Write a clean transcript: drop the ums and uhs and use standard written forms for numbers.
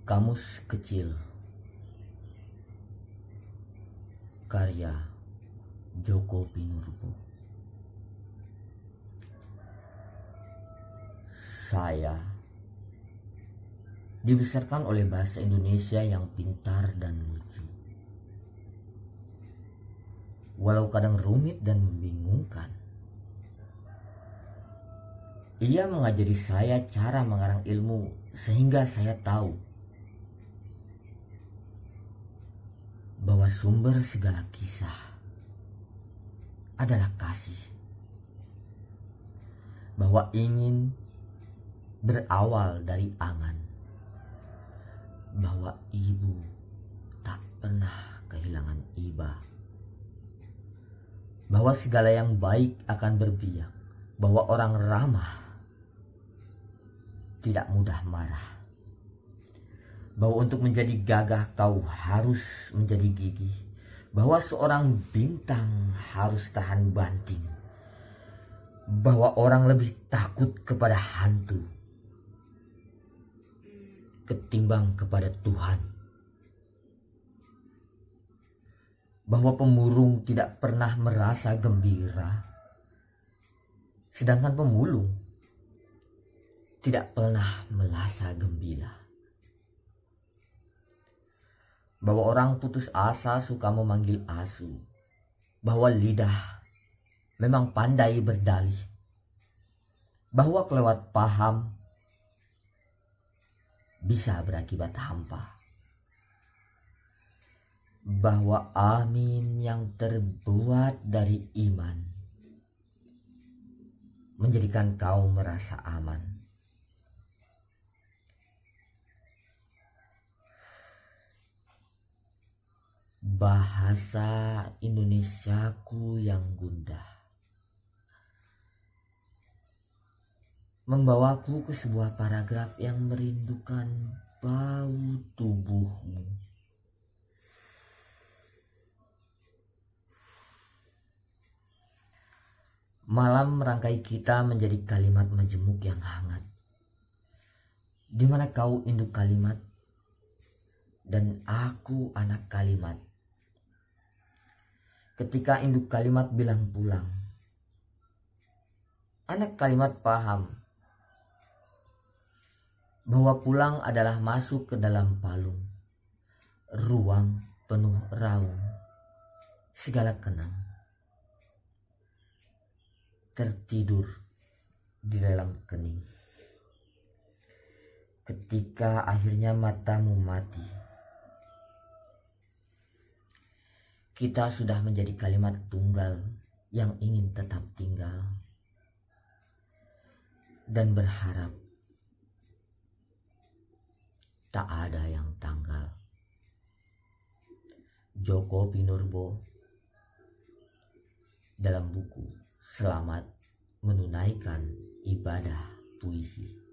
Kamus Kecil, karya Djoko Pinurbo. Saya dibesarkan oleh bahasa Indonesia yang pintar dan lucu. Walau kadang rumit dan membingungkan, ia mengajari saya cara mengarang ilmu sehingga saya tahu bahwa sumber segala kisah adalah kasih, bahwa ingin berawal dari angan, bahwa ibu tak pernah kehilangan iba, bahwa segala yang baik akan berbiak, bahwa orang ramah tidak mudah marah, bahwa untuk menjadi gagah kau harus menjadi gigih, bahwa seorang bintang harus tahan banting, bahwa orang lebih takut kepada hantu ketimbang kepada Tuhan, bahwa pemurung tidak pernah merasa gembira, sedangkan pemulung tidak pernah merasa gembira, bahwa orang putus asa suka memanggil asu, bahwa lidah memang pandai berdalih, bahwa kelewat paham bisa berakibat hampa, bahwa amin yang terbuat dari iman menjadikan kau merasa aman. Bahasa Indonesiaku yang gundah membawaku ke sebuah paragraf yang merindukan bau tubuhmu. Malam merangkai kita menjadi kalimat majemuk yang hangat, di mana kau induk kalimat dan aku anak kalimat. Ketika induk kalimat bilang pulang, anak kalimat paham bahwa pulang adalah masuk ke dalam palung, ruang penuh raung, segala kenang, tertidur di dalam kening. Ketika akhirnya matamu mati, kita sudah menjadi kalimat tunggal yang ingin tetap tinggal dan berharap tak ada yang tanggal. Djoko Pinurbo dalam buku Selamat Menunaikan Ibadah Puisi.